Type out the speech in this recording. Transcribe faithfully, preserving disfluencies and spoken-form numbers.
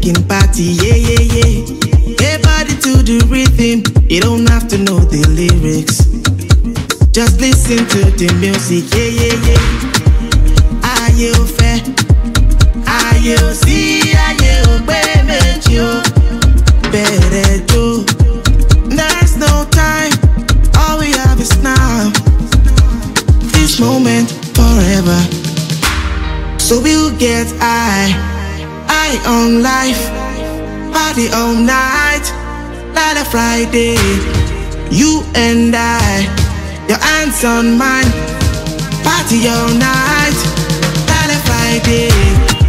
making party, yeah, yeah, yeah. Hey, body to the rhythm, you don't have to know the lyrics. Just listen to the music, yeah, yeah, yeah. Are you fair? Are you see? Are you payment you? Better do. There's no time, all we have is now. This moment forever. So we'll get high, high on life, party all night, like a Friday. You and I, your hands on mine, party all night, like a Friday.